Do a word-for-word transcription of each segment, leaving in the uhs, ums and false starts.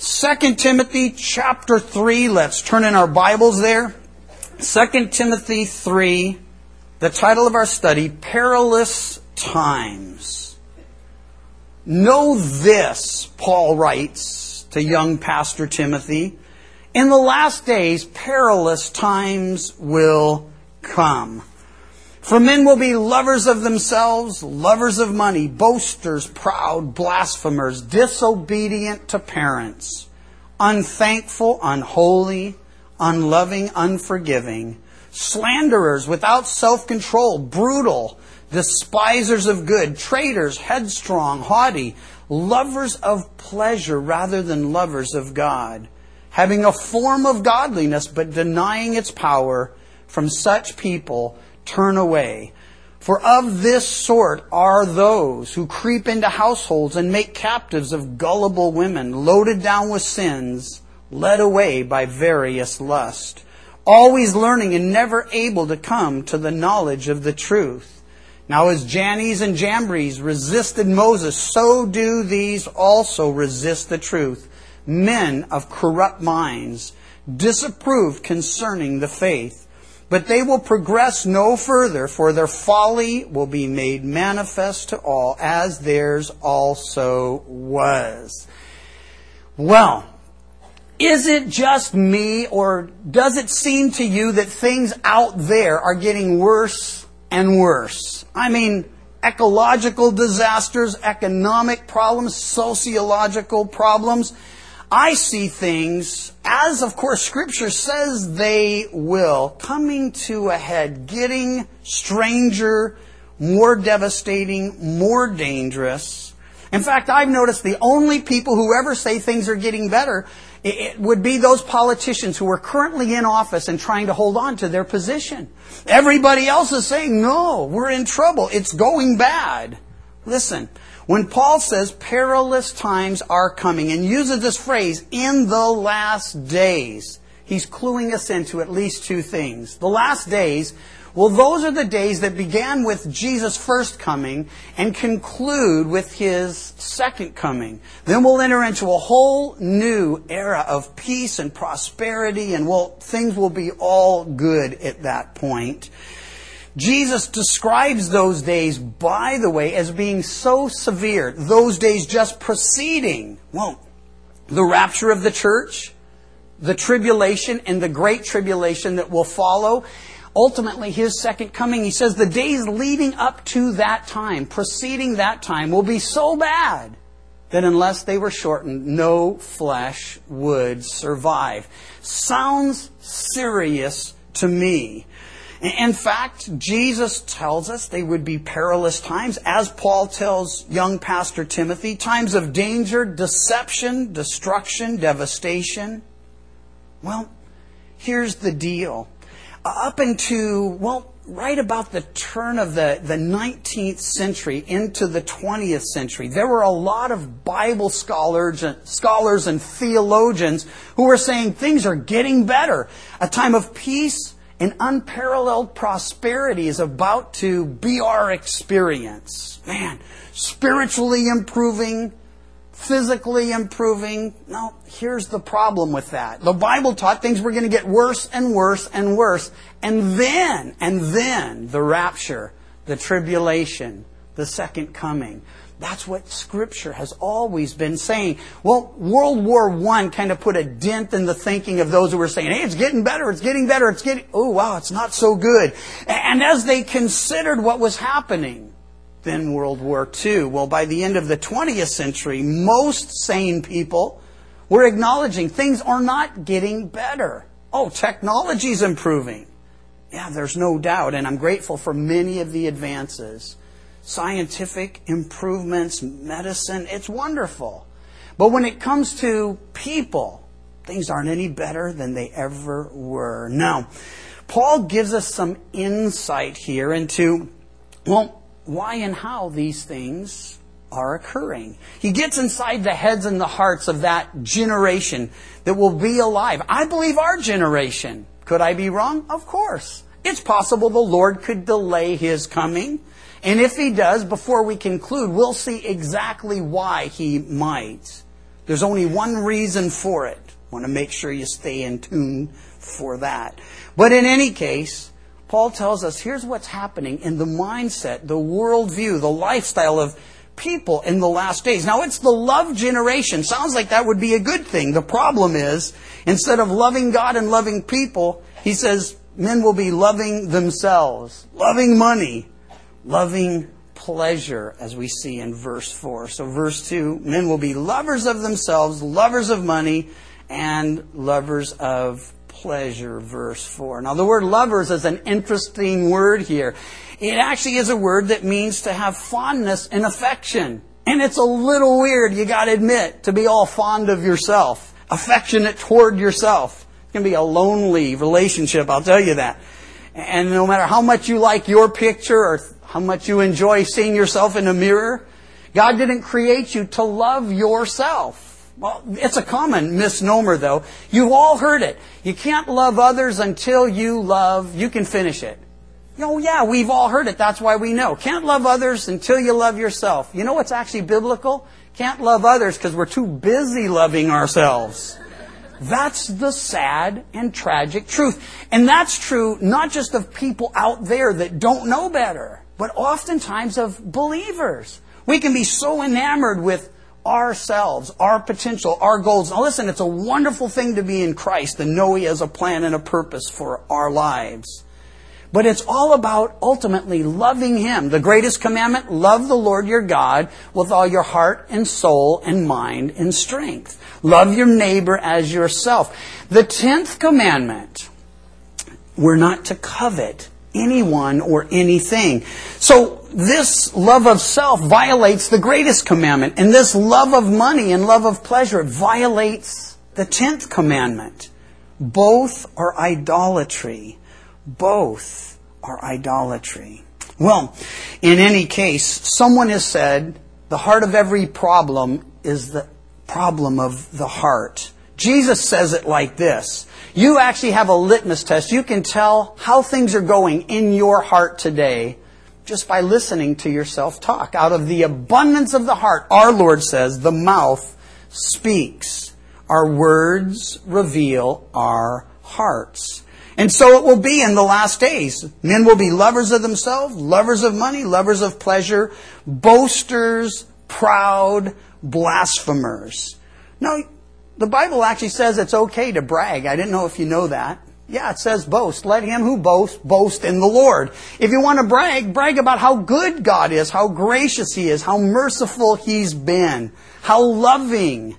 Second Timothy chapter three. Let's turn in our Bibles there. Second Timothy three. The title of our study, Perilous Times. Know this, Paul writes to young Pastor Timothy. In the last days, perilous times will come. For men will be lovers of themselves, lovers of money, boasters, proud, blasphemers, disobedient to parents, unthankful, unholy, unloving, unforgiving, slanderers, without self-control, brutal, despisers of good, traitors, headstrong, haughty, lovers of pleasure rather than lovers of God, having a form of godliness but denying its power. From such people turn away. For of this sort are those who creep into households and make captives of gullible women, loaded down with sins, led away by various lusts, always learning and never able to come to the knowledge of the truth. Now as Jannes and Jambres resisted Moses, so do these also resist the truth. Men of corrupt minds, disapproved concerning the faith. But they will progress no further, for their folly will be made manifest to all, as theirs also was. Well, is it just me, or does it seem to you that things out there are getting worse and worse? I mean, ecological disasters, economic problems, sociological problems. I see things, as of course Scripture says they will, coming to a head, getting stranger, more devastating, more dangerous. In fact, I've noticed the only people who ever say things are getting better, it would be those politicians who are currently in office and trying to hold on to their position. Everybody else is saying, no, we're in trouble. It's going bad. Listen, when Paul says perilous times are coming and uses this phrase, in the last days, he's cluing us into at least two things. The last days, well, those are the days that began with Jesus' first coming and conclude with His second coming. Then we'll enter into a whole new era of peace and prosperity, and well, things will be all good at that point. Jesus describes those days, by the way, as being so severe. Those days just preceding, well, the rapture of the church, the tribulation, and the great tribulation that will follow. Ultimately, His second coming, He says the days leading up to that time, preceding that time, will be so bad that unless they were shortened, no flesh would survive. Sounds serious to me. In fact, Jesus tells us they would be perilous times, as Paul tells young Pastor Timothy, times of danger, deception, destruction, devastation. Well, here's the deal. Up into, well, right about the turn of the, the nineteenth century into the twentieth century, there were a lot of Bible scholars, scholars and theologians who were saying things are getting better. A time of peace and unparalleled prosperity is about to be our experience. Man, spiritually improving, physically improving. No, here's the problem with that. The Bible taught things were going to get worse and worse and worse. And then, and then, the rapture, the tribulation, the second coming. That's what Scripture has always been saying. Well, World War One kind of put a dent in the thinking of those who were saying, hey, it's getting better, it's getting better, it's getting... Oh, wow, it's not so good. And as they considered what was happening, then World War Two, well, by the end of the twentieth century, most sane people were acknowledging things are not getting better. Oh, technology's improving. Yeah, there's no doubt, and I'm grateful for many of the advances. Scientific improvements, medicine, it's wonderful. But when it comes to people, things aren't any better than they ever were. Now, Paul gives us some insight here into, well, why and how these things are occurring. He gets inside the heads and the hearts of that generation that will be alive. I believe our generation. Could I be wrong? Of course. It's possible the Lord could delay His coming. And if He does, before we conclude, we'll see exactly why He might. There's only one reason for it. I want to make sure you stay in tune for that. But in any case, Paul tells us here's what's happening in the mindset, the worldview, the lifestyle of people in the last days. Now, it's the love generation. Sounds like that would be a good thing. The problem is, instead of loving God and loving people, he says men will be loving themselves, loving money, loving pleasure, as we see in verse four. So verse two, men will be lovers of themselves, lovers of money, and lovers of pleasure, verse four. Now, the word lovers is an interesting word here. It actually is a word that means to have fondness and affection. And it's a little weird, you got to admit, to be all fond of yourself, affectionate toward yourself. It can be a lonely relationship, I'll tell you that. And no matter how much you like your picture or how much you enjoy seeing yourself in a mirror, God didn't create you to love yourself. Well, it's a common misnomer, though. You've all heard it. You can't love others until you love... You can finish it. Oh, yeah, we've all heard it. That's why we know. Can't love others until you love yourself. You know what's actually biblical? Can't love others because we're too busy loving ourselves. That's the sad and tragic truth. And that's true not just of people out there that don't know better, but oftentimes of believers. We can be so enamored with ourselves, our potential, our goals. Now listen, it's a wonderful thing to be in Christ and know He has a plan and a purpose for our lives. But it's all about ultimately loving Him. The greatest commandment, love the Lord your God with all your heart and soul and mind and strength. Love your neighbor as yourself. The tenth commandment, we're not to covet anyone or anything. So this love of self violates the greatest commandment. And this love of money and love of pleasure violates the tenth commandment. Both are idolatry. Both are idolatry. Well, in any case, someone has said the heart of every problem is the problem of the heart. Jesus says it like this. You actually have a litmus test. You can tell how things are going in your heart today just by listening to yourself talk. Out of the abundance of the heart, our Lord says, the mouth speaks. Our words reveal our hearts. And so it will be in the last days. Men will be lovers of themselves, lovers of money, lovers of pleasure, boasters, proud, blasphemers. Now, the Bible actually says it's okay to brag. I didn't know if you know that. Yeah, it says boast. Let him who boasts, boast in the Lord. If you want to brag, brag about how good God is, how gracious He is, how merciful He's been, how loving,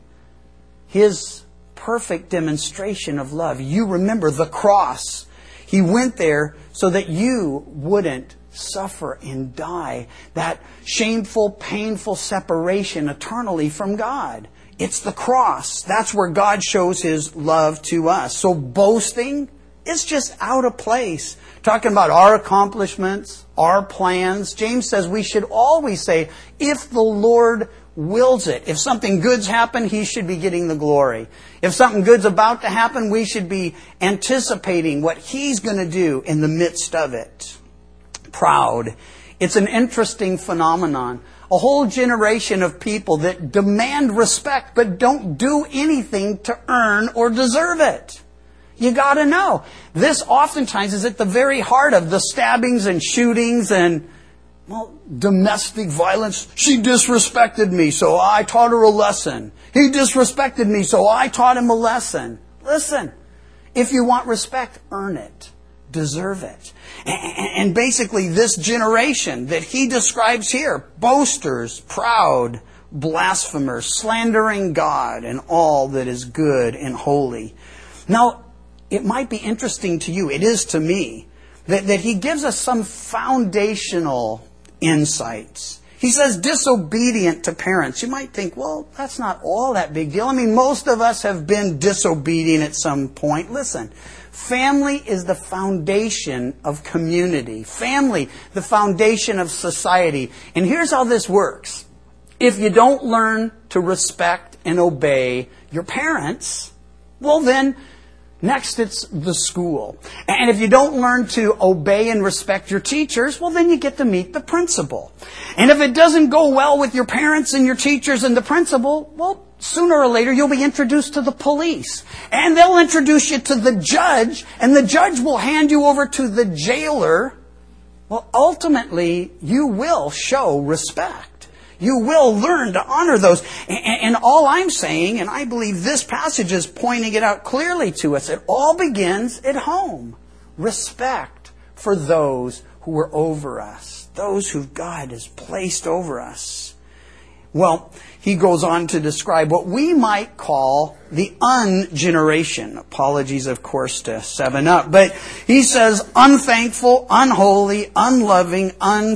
His perfect demonstration of love. You remember the cross. He went there so that you wouldn't suffer and die. That shameful, painful separation eternally from God. It's the cross. That's where God shows His love to us. So boasting is just out of place. Talking about our accomplishments, our plans. James says we should always say, if the Lord wills it. If something good's happened, He should be getting the glory. If something good's about to happen, we should be anticipating what He's going to do in the midst of it. Proud. It's an interesting phenomenon. A whole generation of people that demand respect but don't do anything to earn or deserve it. You got to know. This oftentimes is at the very heart of the stabbings and shootings and Well, domestic violence. She disrespected me, so I taught her a lesson. He disrespected me, so I taught him a lesson. Listen, if you want respect, earn it. Deserve it. And basically this generation that he describes here, boasters, proud, blasphemers, slandering God and all that is good and holy. Now, it might be interesting to you, it is to me, that, that he gives us some foundational insights. He says disobedient to parents. You might think, well, that's not all that big deal. I mean, most of us have been disobedient at some point. Listen, family is the foundation of community. Family, the foundation of society. And here's how this works. If you don't learn to respect and obey your parents, well then, next, it's the school. And if you don't learn to obey and respect your teachers, well, then you get to meet the principal. And if it doesn't go well with your parents and your teachers and the principal, well, sooner or later you'll be introduced to the police. And they'll introduce you to the judge, and the judge will hand you over to the jailer. Well, ultimately, you will show respect. You will learn to honor those. And, and all I'm saying, and I believe this passage is pointing it out clearly to us, it all begins at home. Respect for those who are over us, those who God has placed over us. Well, he goes on to describe what we might call the un-generation. Apologies, of course, to seven up. But he says unthankful, unholy, unloving,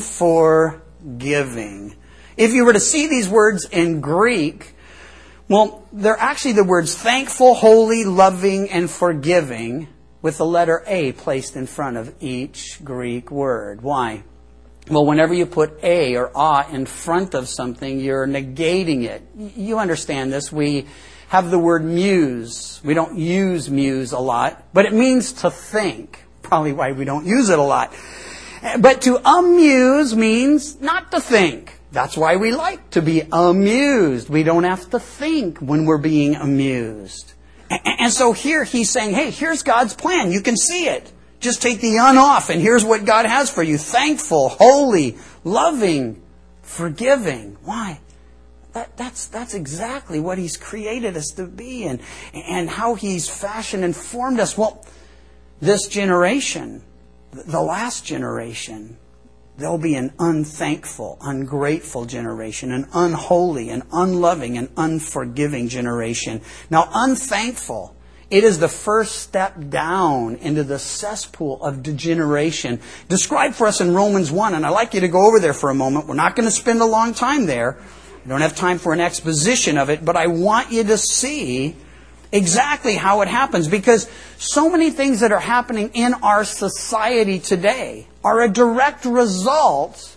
unforgiving. If you were to see these words in Greek, well, they're actually the words thankful, holy, loving, and forgiving with the letter A placed in front of each Greek word. Why? Well, whenever you put a or a in front of something, you're negating it. You understand this. We have the word muse. We don't use muse a lot, but it means to think. Probably why we don't use it a lot. But to amuse means not to think. That's why we like to be amused. We don't have to think when we're being amused. And so here he's saying, hey, here's God's plan. You can see it. Just take the un off, and here's what God has for you. Thankful, holy, loving, forgiving. Why? That, that's, that's exactly what He's created us to be, and, and how He's fashioned and formed us. Well, this generation, the last generation, there'll be an unthankful, ungrateful generation, an unholy, an unloving, and unforgiving generation. Now, unthankful, it is the first step down into the cesspool of degeneration described for us in Romans one. And I'd like you to go over there for a moment. We're not going to spend a long time there. I don't have time for an exposition of it, but I want you to see exactly how it happens, because so many things that are happening in our society today are a direct result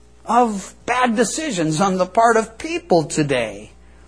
of bad decisions on the part of people today.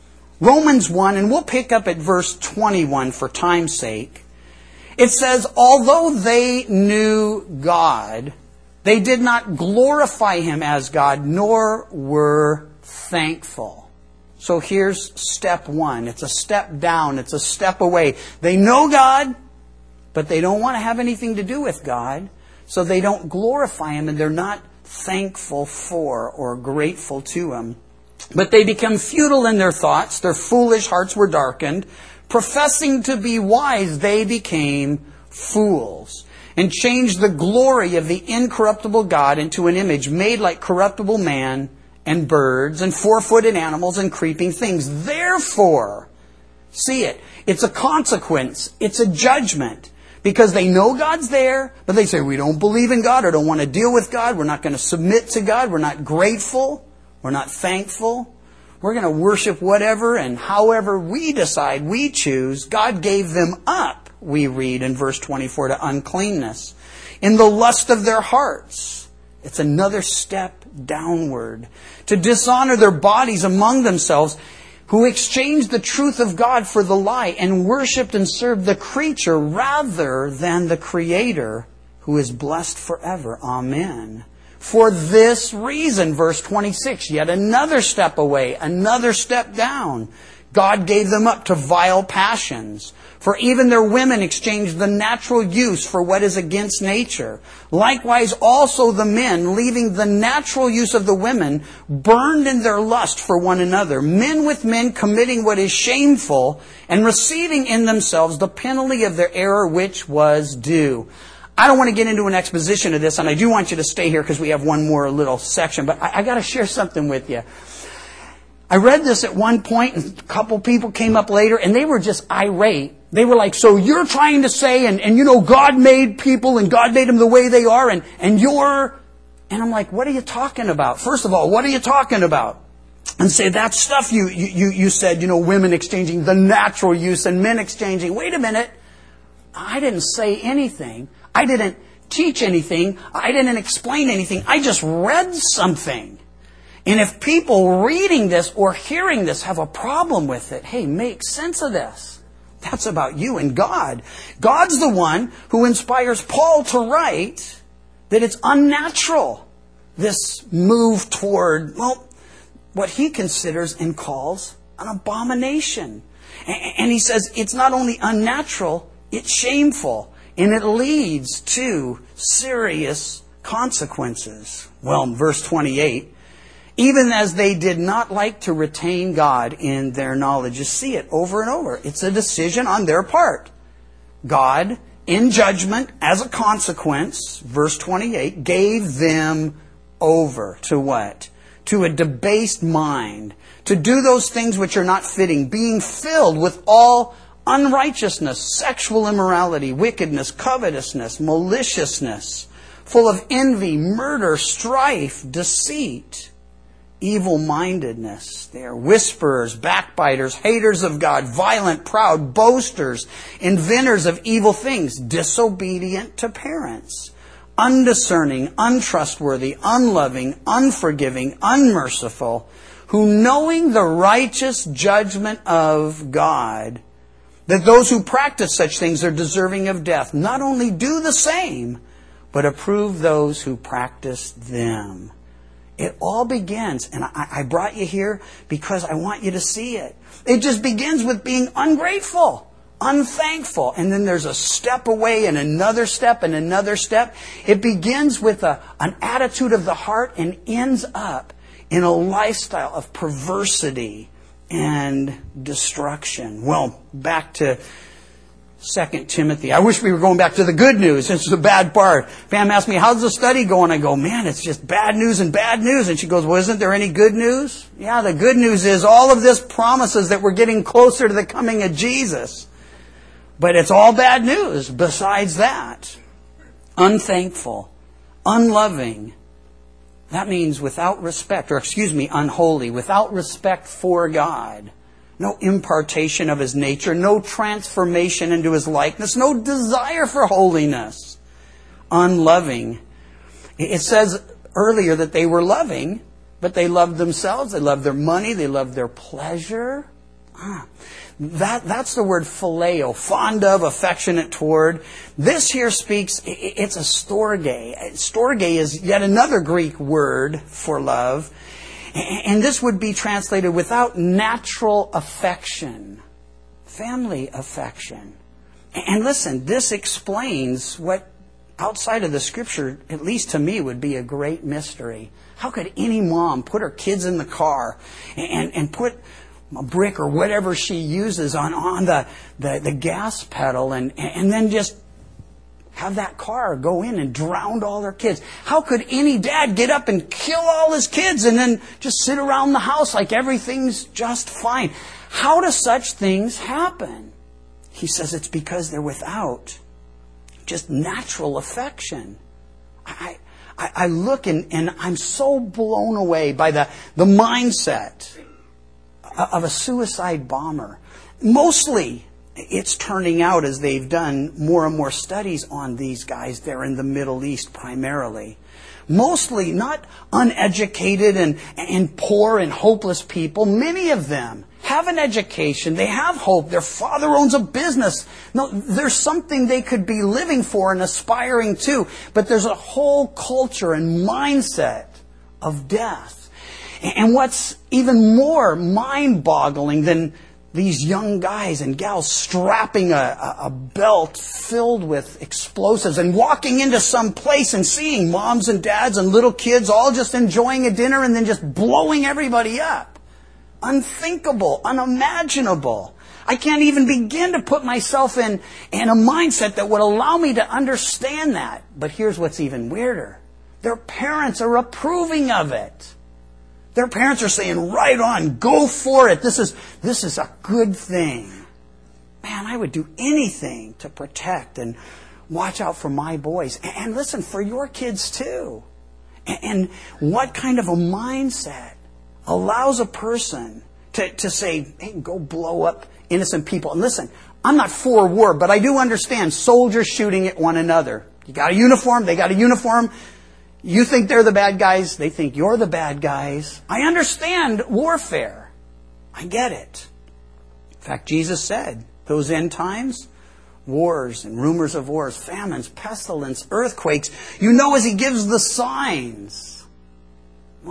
Romans one, and we'll pick up at verse twenty-one for time's sake. It says, although they knew God, they did not glorify Him as God, nor were thankful. So here's step one. It's a step down. It's a step away. They know God, but they don't want to have anything to do with God. So they don't glorify Him, and they're not thankful for or grateful to Him. But they become futile in their thoughts. Their foolish hearts were darkened. Professing to be wise, they became fools, and changed the glory of the incorruptible God into an image made like corruptible man and birds and four-footed animals and creeping things. Therefore, see it, it's a consequence. It's a judgment. Because they know God's there, but they say, we don't believe in God or don't want to deal with God. We're not going to submit to God. We're not grateful. We're not thankful. We're going to worship whatever and however we decide, we choose. God gave them up, we read in verse twenty-four, to uncleanness in the lust of their hearts. It's another step downward. To dishonor their bodies among themselves, who exchanged the truth of God for the lie and worshipped and served the creature rather than the Creator, who is blessed forever. Amen. For this reason, verse twenty-six, yet another step away, another step down. God gave them up to vile passions. For even their women exchanged the natural use for what is against nature. Likewise also the men, leaving the natural use of the women, burned in their lust for one another. Men with men committing what is shameful, and receiving in themselves the penalty of their error which was due. I don't want to get into an exposition of this, and I do want you to stay here because we have one more little section, but I, I got to share something with you. I read this at one point, and a couple people came up later, and they were just irate. They were like, so you're trying to say, and, and you know, God made people, and God made them the way they are, and, and you're... And I'm like, what are you talking about? First of all, what are you talking about? And say, that stuff you, you, you said, you know, women exchanging the natural use and men exchanging. Wait a minute. I didn't say anything. I didn't teach anything. I didn't explain anything. I just read something. And if people reading this or hearing this have a problem with it, hey, make sense of this. That's about you and God. God's the one who inspires Paul to write that it's unnatural, this move toward, well, what he considers and calls an abomination. And he says it's not only unnatural, it's shameful. And it leads to serious consequences. Well, in verse twenty-eight, even as they did not like to retain God in their knowledge. You see it over and over. It's a decision on their part. God, in judgment, as a consequence, verse twenty-eight, gave them over to what? To a debased mind, to do those things which are not fitting, being filled with all unrighteousness, sexual immorality, wickedness, covetousness, maliciousness, full of envy, murder, strife, deceit, evil-mindedness. They are whisperers, backbiters, haters of God, violent, proud, boasters, inventors of evil things, disobedient to parents, undiscerning, untrustworthy, unloving, unforgiving, unmerciful, who knowing the righteous judgment of God, that those who practice such things are deserving of death, not only do the same, but approve those who practice them. It all begins, and I, I brought you here because I want you to see it. It just begins with being ungrateful, unthankful, and then there's a step away and another step and another step. It begins with a, an attitude of the heart and ends up in a lifestyle of perversity and destruction. Well, back to Second Timothy. I wish we were going back to the good news. This is the bad part. Pam asked me, how's the study going? I go, man, it's just bad news and bad news. And she goes, well, isn't there any good news? Yeah, the good news is all of this promises that we're getting closer to the coming of Jesus. But it's all bad news besides that. Unthankful, unloving. That means without respect, or excuse me, unholy, without respect for God. No impartation of His nature, no transformation into His likeness, no desire for holiness. Unloving. It says earlier that they were loving, but they loved themselves, they loved their money, they loved their pleasure. Ah, that, that's the word phileo, fond of, affectionate toward. This here speaks, it's a storge. Storge is yet another Greek word for love. And this would be translated without natural affection, family affection. And listen, this explains what outside of the Scripture, at least to me, would be a great mystery. How could any mom put her kids in the car and, and put a brick or whatever she uses on, on the, the, the gas pedal and, and then just have that car go in and drown all their kids? How could any dad get up and kill all his kids and then just sit around the house like everything's just fine? How do such things happen? He says it's because they're without just natural affection. I, I, I look and, and I'm so blown away by the, the mindset of a suicide bomber. Mostly, it's turning out, as they've done more and more studies on these guys there in the Middle East primarily. Mostly not uneducated and, and poor and hopeless people. Many of them have an education. They have hope. Their father owns a business. No, there's something they could be living for and aspiring to. But there's a whole culture and mindset of death. And what's even more mind-boggling than these young guys and gals strapping a, a, a belt filled with explosives and walking into some place and seeing moms and dads and little kids all just enjoying a dinner and then just blowing everybody up. Unthinkable, unimaginable. I can't even begin to put myself in, in a mindset that would allow me to understand that. But here's what's even weirder. Their parents are approving of it. Their parents are saying, right on, go for it. This is, this is a good thing. Man, I would do anything to protect and watch out for my boys. And listen, for your kids too. And what kind of a mindset allows a person to, to say, hey, go blow up innocent people? And listen, I'm not for war, but I do understand soldiers shooting at one another. You got a uniform, they got a uniform. You think they're the bad guys. They think you're the bad guys. I understand warfare. I get it. In fact, Jesus said, those end times, wars and rumors of wars, famines, pestilence, earthquakes, you know as He gives the signs. Well,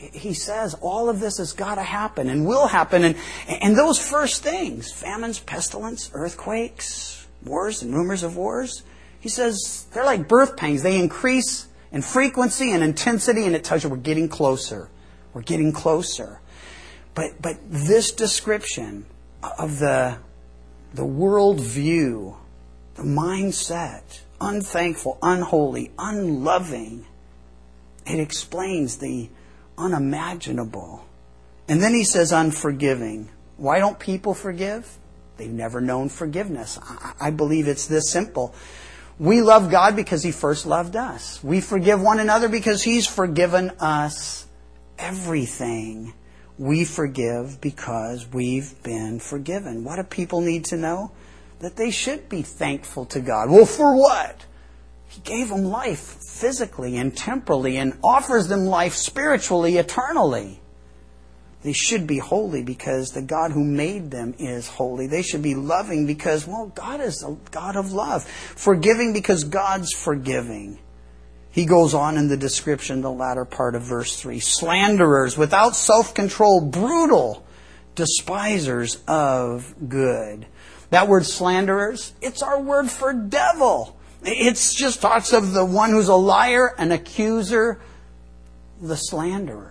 he says all of this has got to happen and will happen. And, and those first things, famines, pestilence, earthquakes, wars and rumors of wars, he says they're like birth pangs. They increase in frequency and intensity, and it tells you we're getting closer. We're getting closer. But but this description of the, the world view, the mindset, unthankful, unholy, unloving, it explains the unimaginable. And then he says unforgiving. Why don't people forgive? They've never known forgiveness. I, I believe it's this simple. We love God because He first loved us. We forgive one another because He's forgiven us everything. We forgive because we've been forgiven. What do people need to know? That they should be thankful to God. Well, for what? He gave them life physically and temporally and offers them life spiritually, eternally. They should be holy because the God who made them is holy. They should be loving because, well, God is a God of love. Forgiving because God's forgiving. He goes on in the description, the latter part of verse three. Slanderers, without self-control, brutal, despisers of good. That word slanderers, it's our word for devil. It just talks of the one who's a liar, an accuser, the slanderer.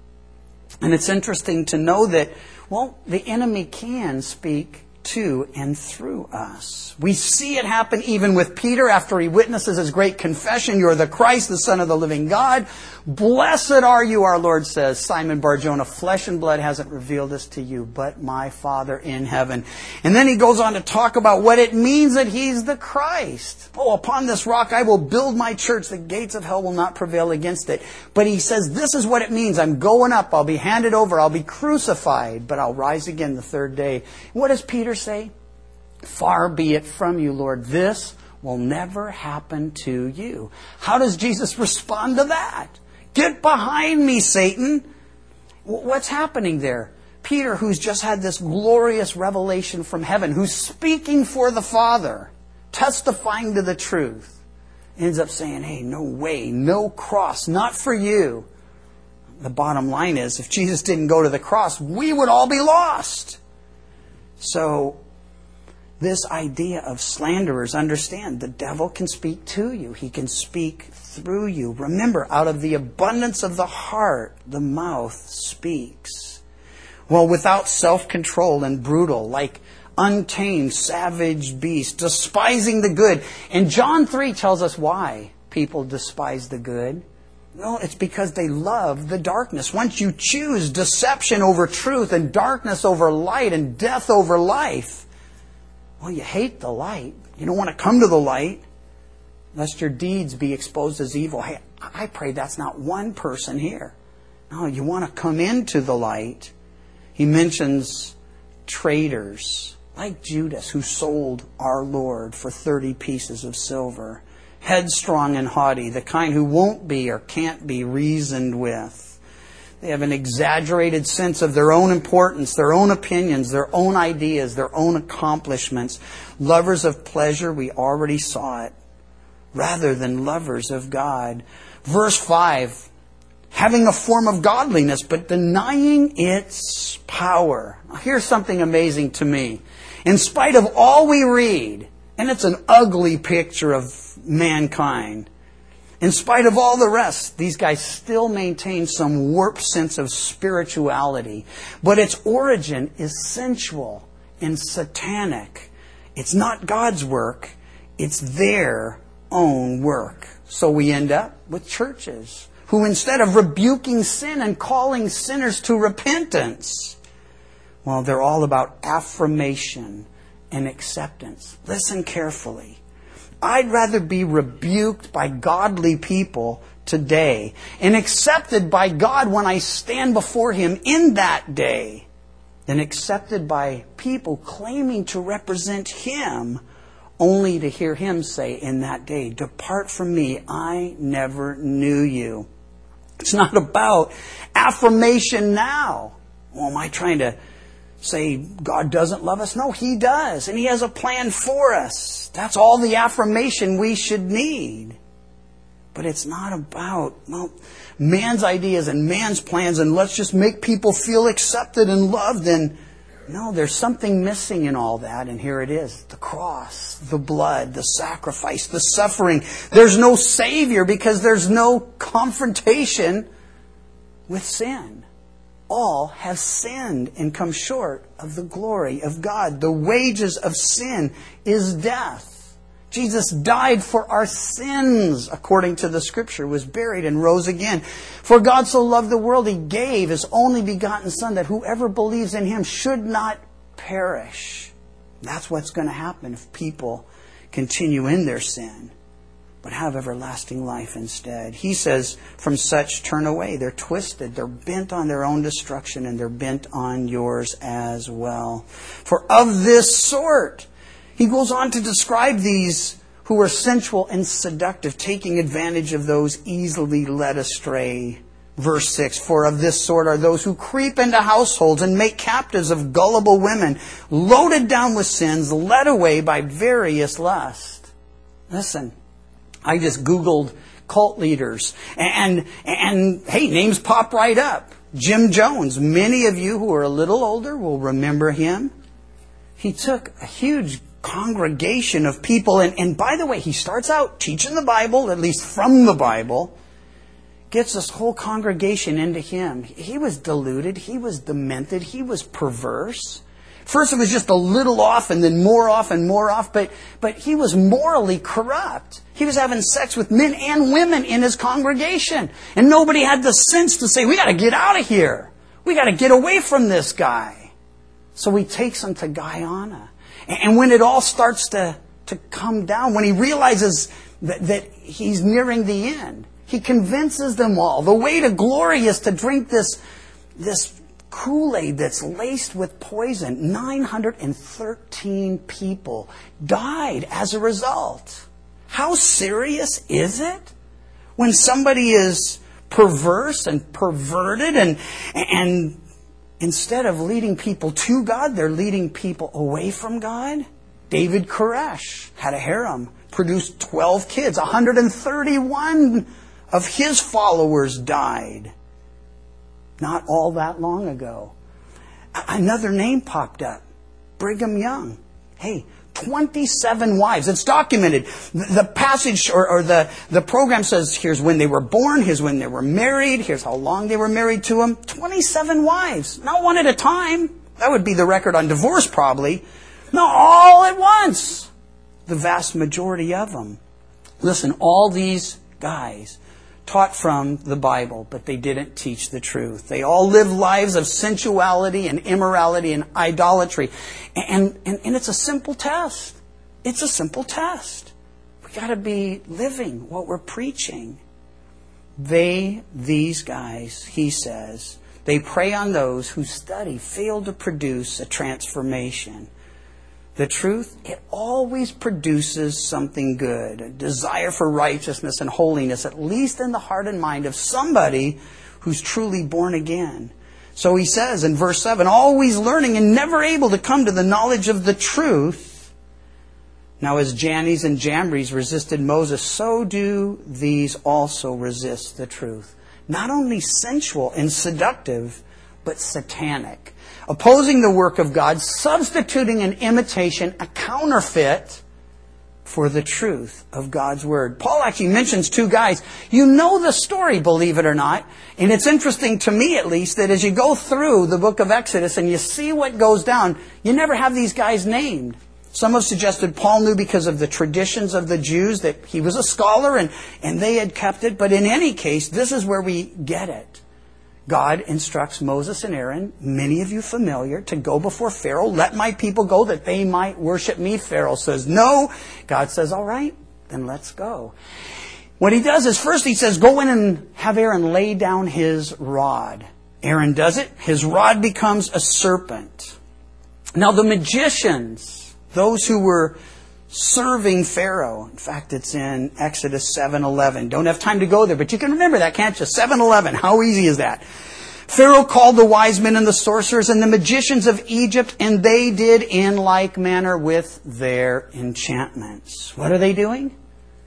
And it's interesting to know that, well, the enemy can speak to and through us. We see it happen even with Peter after he witnesses his great confession, "You are the Christ, the Son of the living God. Blessed are you," our Lord says, "Simon Bar-Jonah, flesh and blood hasn't revealed this to you, but my Father in heaven." And then he goes on to talk about what it means that He's the Christ. "Oh, upon this rock I will build my church. The gates of hell will not prevail against it." But he says, this is what it means. I'm going up. I'll be handed over. I'll be crucified, but I'll rise again the third day. What does Peter say? "Far be it from you, Lord. This will never happen to you." How does Jesus respond to that? "Get behind me, Satan." What's happening there? Peter, who's just had this glorious revelation from heaven, who's speaking for the Father, testifying to the truth, ends up saying, hey, no way, no cross, not for you. The bottom line is, if Jesus didn't go to the cross, we would all be lost. So, this idea of slanderers, understand, the devil can speak to you. He can speak through you. Remember, out of the abundance of the heart, the mouth speaks. Well, without self-control and brutal, like untamed, savage beasts, despising the good. And John three tells us why people despise the good. No, it's because they love the darkness. Once you choose deception over truth and darkness over light and death over life, well, you hate the light. You don't want to come to the light lest your deeds be exposed as evil. Hey, I pray that's not one person here. No, you want to come into the light. He mentions traitors like Judas, who sold our Lord for thirty pieces of silver. Headstrong and haughty, the kind who won't be or can't be reasoned with. They have an exaggerated sense of their own importance, their own opinions, their own ideas, their own accomplishments. Lovers of pleasure, we already saw it, rather than lovers of God. Verse five, having a form of godliness, but denying its power. Now, here's something amazing to me. In spite of all we read, and it's an ugly picture of mankind, in spite of all the rest, these guys still maintain some warped sense of spirituality. But its origin is sensual and satanic. It's not God's work. It's their own work. So we end up with churches who, instead of rebuking sin and calling sinners to repentance, well, they're all about affirmation and acceptance. Listen carefully. I'd rather be rebuked by godly people today and accepted by God when I stand before Him in that day than accepted by people claiming to represent Him only to hear Him say in that day, "Depart from me, I never knew you." It's not about affirmation now. Well, am I trying to say God doesn't love us? No, He does. And He has a plan for us. That's all the affirmation we should need. But it's not about, well, man's ideas and man's plans and let's just make people feel accepted and loved. And no, there's something missing in all that. And here it is. The cross, the blood, the sacrifice, the suffering. There's no Savior because there's no confrontation with sin. All have sinned and come short of the glory of God. The wages of sin is death. Jesus died for our sins, according to the Scripture, was buried and rose again. For God so loved the world, He gave His only begotten Son, that whoever believes in Him should not perish. That's what's going to happen if people continue in their sin, but have everlasting life instead. He says, from such turn away. They're twisted. They're bent on their own destruction, and they're bent on yours as well. For of this sort... He goes on to describe these who are sensual and seductive, taking advantage of those easily led astray. Verse six, for of this sort are those who creep into households and make captives of gullible women, loaded down with sins, led away by various lusts. Listen, I just Googled cult leaders, and, and hey, names pop right up. Jim Jones, many of you who are a little older will remember him. He took a huge congregation of people. And, and by the way, he starts out teaching the Bible, at least from the Bible, gets this whole congregation into him. He was deluded. He was demented. He was perverse. First it was just a little off and then more off and more off, but, but he was morally corrupt. He was having sex with men and women in his congregation. And nobody had the sense to say, we got to get out of here. We got to get away from this guy. So he takes them to Guyana. And when it all starts to, to come down, when he realizes that, that he's nearing the end, he convinces them all. The way to glory is to drink this, this Kool-Aid that's laced with poison. nine hundred thirteen people died as a result. How serious is it when somebody is perverse and perverted and and instead of leading people to God, they're leading people away from God? David Koresh had a harem, produced twelve kids. one hundred thirty-one of his followers died not all that long ago. Another name popped up, Brigham Young. Hey, twenty-seven wives. It's documented. The passage or, or the, the program says here's when they were born, here's when they were married, here's how long they were married to him. twenty-seven wives. Not one at a time. That would be the record on divorce probably. No, all at once. The vast majority of them. Listen, all these guys taught from the Bible, but they didn't teach the truth. They all lived lives of sensuality and immorality and idolatry. And, and, and it's a simple test. It's a simple test. We got to be living what we're preaching. They, these guys, he says, they prey on those whose study failed to produce a transformation. The truth, it always produces something good. A desire for righteousness and holiness, at least in the heart and mind of somebody who's truly born again. So he says in verse seven, always learning and never able to come to the knowledge of the truth. Now as Jannes and Jambres resisted Moses, so do these also resist the truth. Not only sensual and seductive, but satanic. Opposing the work of God, substituting an imitation, a counterfeit, for the truth of God's Word. Paul actually mentions two guys. You know the story, believe it or not. And it's interesting to me, at least, that as you go through the book of Exodus and you see what goes down, you never have these guys named. Some have suggested Paul knew because of the traditions of the Jews that he was a scholar and, and they had kept it. But in any case, this is where we get it. God instructs Moses and Aaron, many of you familiar, to go before Pharaoh. Let my people go that they might worship me. Pharaoh says no. God says, all right, then let's go. What he does is first he says, go in and have Aaron lay down his rod. Aaron does it. His rod becomes a serpent. Now the magicians, those who were serving Pharaoh. In fact, it's in Exodus seven eleven. Don't have time to go there, but you can remember that, can't you? seven eleven. How easy is that? Pharaoh called the wise men and the sorcerers and the magicians of Egypt, and they did in like manner with their enchantments. What are they doing?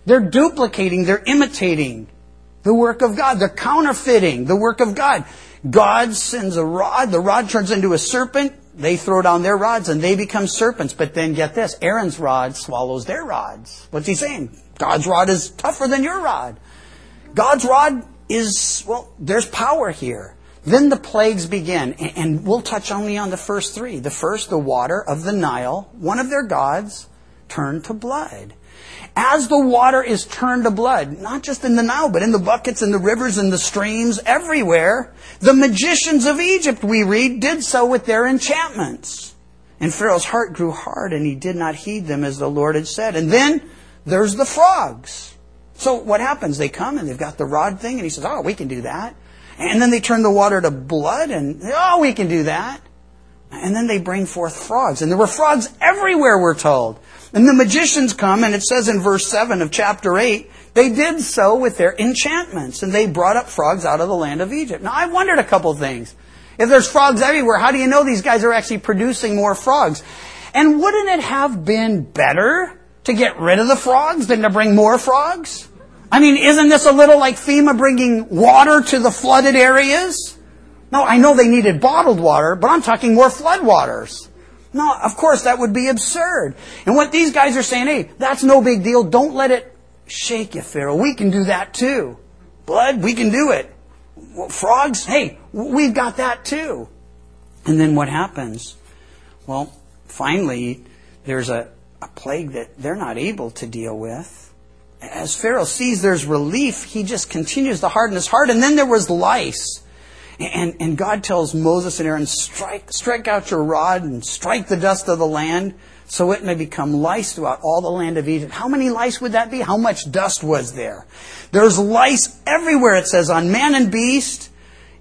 They're duplicating, they're imitating the work of God. They're counterfeiting the work of God. God sends a rod, the rod turns into a serpent, they throw down their rods and they become serpents. But then get this, Aaron's rod swallows their rods. What's he saying? God's rod is tougher than your rod. God's rod is, well, there's power here. Then the plagues begin, and we'll touch only on the first three. The first, the water of the Nile, one of their gods, turned to blood. As the water is turned to blood, not just in the Nile, but in the buckets and the rivers and the streams, everywhere, the magicians of Egypt, we read, did so with their enchantments. And Pharaoh's heart grew hard, and he did not heed them as the Lord had said. And then there's the frogs. So what happens? They come, and they've got the rod thing, and he says, oh, we can do that. And then they turn the water to blood, and oh, we can do that. And then they bring forth frogs. And there were frogs everywhere, we're told. And the magicians come, and it says in verse seven of chapter eight, they did so with their enchantments, and they brought up frogs out of the land of Egypt. Now, I wondered a couple things. If there's frogs everywhere, how do you know these guys are actually producing more frogs? And wouldn't it have been better to get rid of the frogs than to bring more frogs? I mean, isn't this a little like FEMA bringing water to the flooded areas? No, I know they needed bottled water, but I'm talking more flood waters. No, of course, that would be absurd. And what these guys are saying, hey, that's no big deal. Don't let it shake you, Pharaoh. We can do that too. Blood, we can do it. Well, frogs, hey, we've got that too. And then what happens? Well, finally, there's a, a plague that they're not able to deal with. As Pharaoh sees there's relief, he just continues to harden his heart. And then there was lice. And, and God tells Moses and Aaron, strike, strike out your rod and strike the dust of the land so it may become lice throughout all the land of Egypt. How many lice would that be? How much dust was there? There's lice everywhere, it says, on man and beast.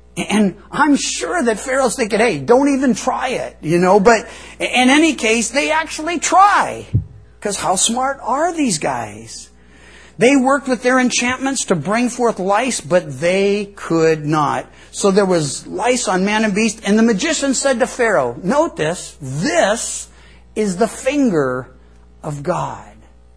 And I'm sure that Pharaoh's thinking, hey, don't even try it, you know. But in any case, they actually try. Because how smart are these guys? They worked with their enchantments to bring forth lice, but they could not. So there was lice on man and beast. And the magician said to Pharaoh, note this, this is the finger of God.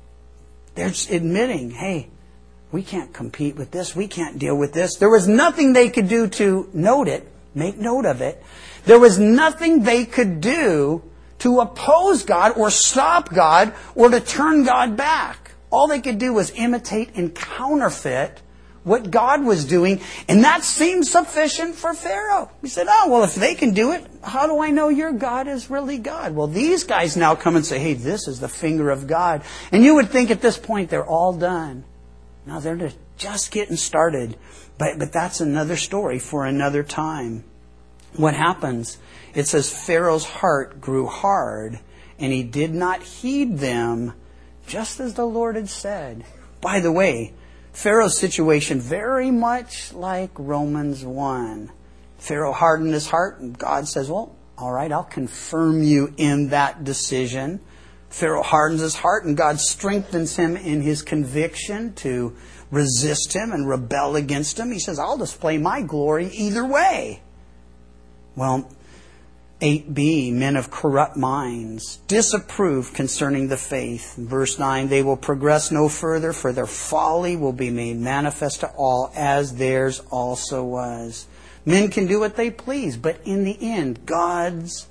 They're admitting, hey, we can't compete with this. We can't deal with this. There was nothing they could do to note it, make note of it. There was nothing they could do to oppose God or stop God or to turn God back. All they could do was imitate and counterfeit what God was doing. And that seemed sufficient for Pharaoh. He said, oh, well, if they can do it, how do I know your God is really God? Well, these guys now come and say, hey, this is the finger of God. And you would think at this point they're all done. Now they're just getting started. But, but that's another story for another time. What happens? It says Pharaoh's heart grew hard and he did not heed them, just as the Lord had said. By the way, Pharaoh's situation very much like Romans one. Pharaoh hardened his heart and God says, well, all right, I'll confirm you in that decision. Pharaoh hardens his heart and God strengthens him in his conviction to resist him and rebel against him. He says, I'll display my glory either way. Well, eight b, men of corrupt minds, disapprove concerning the faith. Verse nine, they will progress no further, for their folly will be made manifest to all, as theirs also was. Men can do what they please, but in the end, God's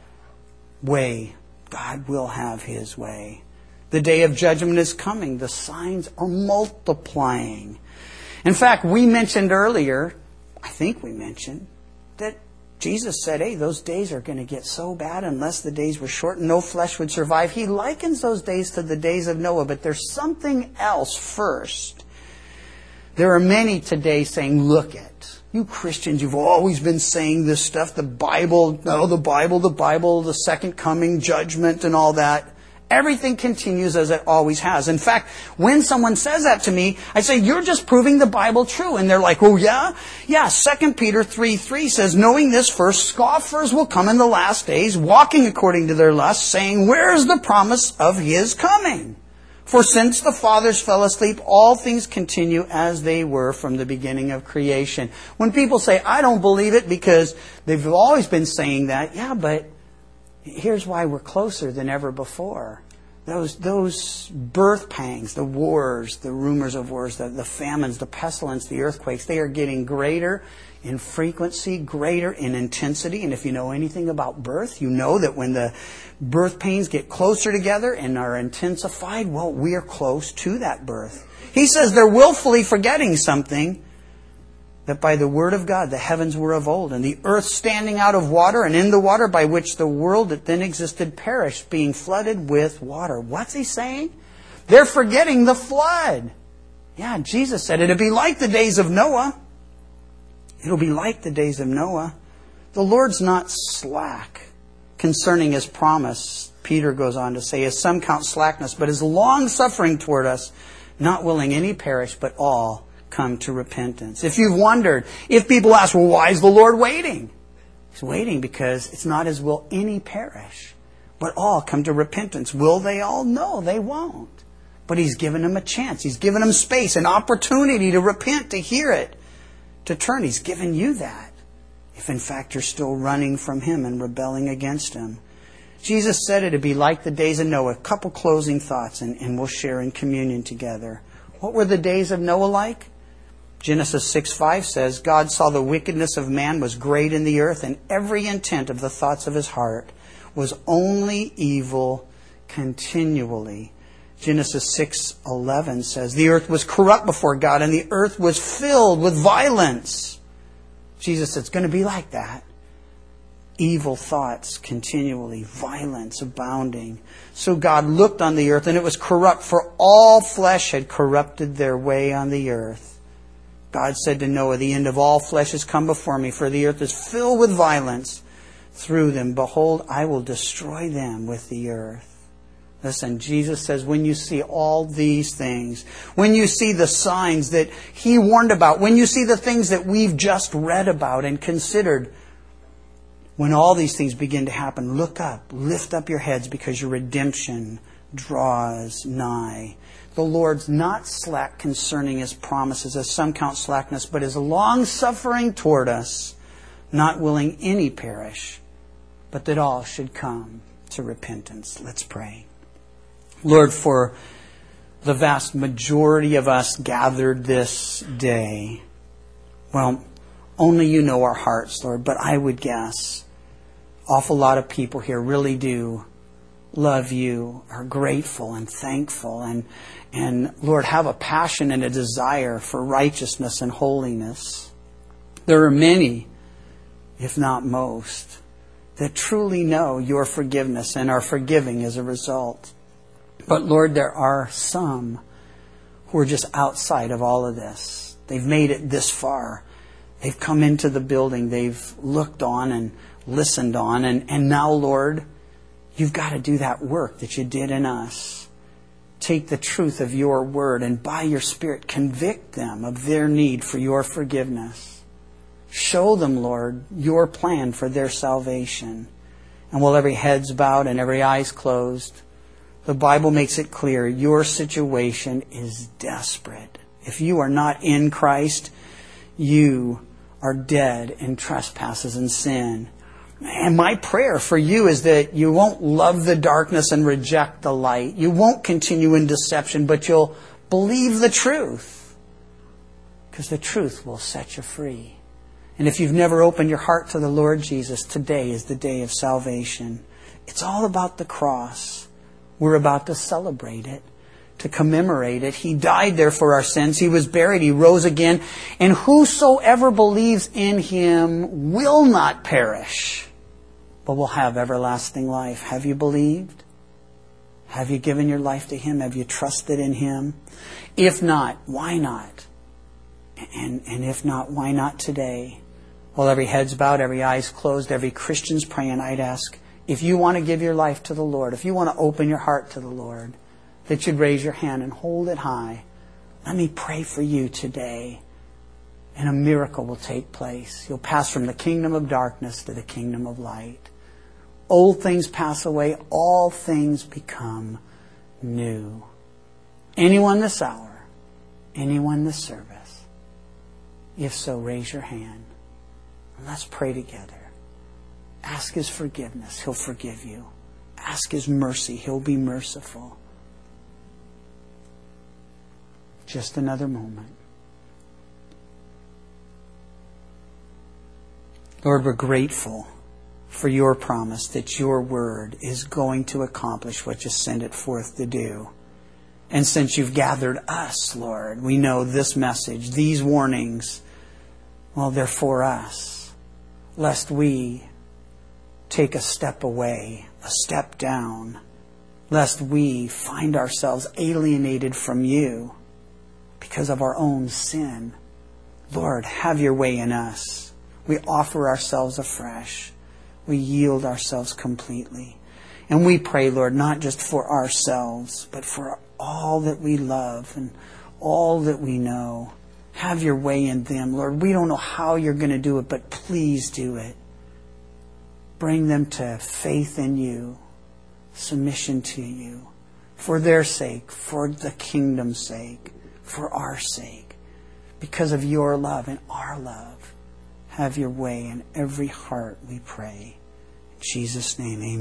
way, God will have His way. The day of judgment is coming. The signs are multiplying. In fact, we mentioned earlier, I think we mentioned, that Jesus said, hey, those days are going to get so bad unless the days were shortened, no flesh would survive. He likens those days to the days of Noah, but there's something else first. There are many today saying, look it. You Christians, you've always been saying this stuff, the Bible, no, the Bible, the Bible, the second coming, judgment and all that. Everything continues as it always has. In fact, when someone says that to me, I say, you're just proving the Bible true. And they're like, oh yeah? Yeah, Second Peter three three says, knowing this first, scoffers will come in the last days, walking according to their lusts, saying, where is the promise of His coming? For since the fathers fell asleep, all things continue as they were from the beginning of creation. When people say, I don't believe it because they've always been saying that, yeah, but here's why we're closer than ever before. Those those birth pangs, the wars, the rumors of wars, the, the famines, the pestilence, the earthquakes, they are getting greater in frequency, greater in intensity. And if you know anything about birth, you know that when the birth pains get closer together and are intensified, well, we are close to that birth. He says they're willfully forgetting something, that by the word of God the heavens were of old, and the earth standing out of water, and in the water by which the world that then existed perished, being flooded with water. What's he saying? They're forgetting the flood. Yeah, Jesus said it'll be like the days of Noah. It'll be like the days of Noah. The Lord's not slack concerning His promise, Peter goes on to say, as some count slackness, but is long-suffering toward us, not willing any perish, but all come to repentance. If you've wondered, if people ask, well, why is the Lord waiting? He's waiting because it's not His will any perish, but all come to repentance. Will they all? No, they won't. But He's given them a chance. He's given them space, an opportunity to repent, to hear it, to turn. He's given you that. If in fact you're still running from Him and rebelling against Him. Jesus said it'd be like the days of Noah. A couple closing thoughts and, and we'll share in communion together. What were the days of Noah like? Genesis six five says, God saw the wickedness of man was great in the earth, and every intent of the thoughts of his heart was only evil continually. Genesis six eleven says, the earth was corrupt before God, and the earth was filled with violence. Jesus said, it's going to be like that. Evil thoughts continually, violence abounding. So God looked on the earth, and it was corrupt, for all flesh had corrupted their way on the earth. God said to Noah, the end of all flesh has come before me, for the earth is filled with violence through them. Behold, I will destroy them with the earth. Listen, Jesus says, when you see all these things, when you see the signs that He warned about, when you see the things that we've just read about and considered, when all these things begin to happen, look up, lift up your heads, because your redemption draws nigh. The Lord's not slack concerning His promises, as some count slackness, but is long-suffering toward us, not willing any perish, but that all should come to repentance. Let's pray. Lord, for the vast majority of us gathered this day, well, only You know our hearts, Lord, but I would guess awful lot of people here really do love You, are grateful and thankful, and and Lord, have a passion and a desire for righteousness and holiness. There are many, if not most, that truly know Your forgiveness and are forgiving as a result. But Lord, there are some who are just outside of all of this. They've made it this far. They've come into the building. They've looked on and listened on. And, and now, Lord, You've got to do that work that You did in us. Take the truth of Your word and by Your Spirit convict them of their need for Your forgiveness. Show them, Lord, Your plan for their salvation. And while every head's bowed and every eye's closed, the Bible makes it clear your situation is desperate. If you are not in Christ, you are dead in trespasses and sin. And my prayer for you is that you won't love the darkness and reject the light. You won't continue in deception, but you'll believe the truth. Because the truth will set you free. And if you've never opened your heart to the Lord Jesus, today is the day of salvation. It's all about the cross. We're about to celebrate it, to commemorate it. He died there for our sins. He was buried. He rose again. And whosoever believes in Him will not perish, but will have everlasting life. Have you believed? Have you given your life to Him? Have you trusted in Him? If not, why not? And, and if not, why not today? While every head's bowed, every eye's closed, every Christian's praying, I'd ask, if you want to give your life to the Lord, if you want to open your heart to the Lord, that you'd raise your hand and hold it high. Let me pray for you today. And a miracle will take place. You'll pass from the kingdom of darkness to the kingdom of light. Old things pass away. All things become new. Anyone this hour? Anyone this service? If so, raise your hand. And let's pray together. Ask His forgiveness. He'll forgive you. ask His mercy, He'll be merciful. Just another moment. Lord, we're grateful for your promise that your word is going to accomplish what you sent it forth to do. And since you've gathered us, Lord, we know this message, these warnings, well, they're for us, lest we take a step away, a step down, lest we find ourselves alienated from you because of our own sin. Lord, have your way in us. We offer ourselves afresh. We yield ourselves completely. And we pray, Lord, not just for ourselves, but for all that we love and all that we know. Have your way in them, Lord. We don't know how you're going to do it, but please do it. Bring them to faith in you, submission to you, for their sake, for the kingdom's sake, for our sake, because of your love and our love. Have your way in every heart, we pray. In Jesus' name, amen.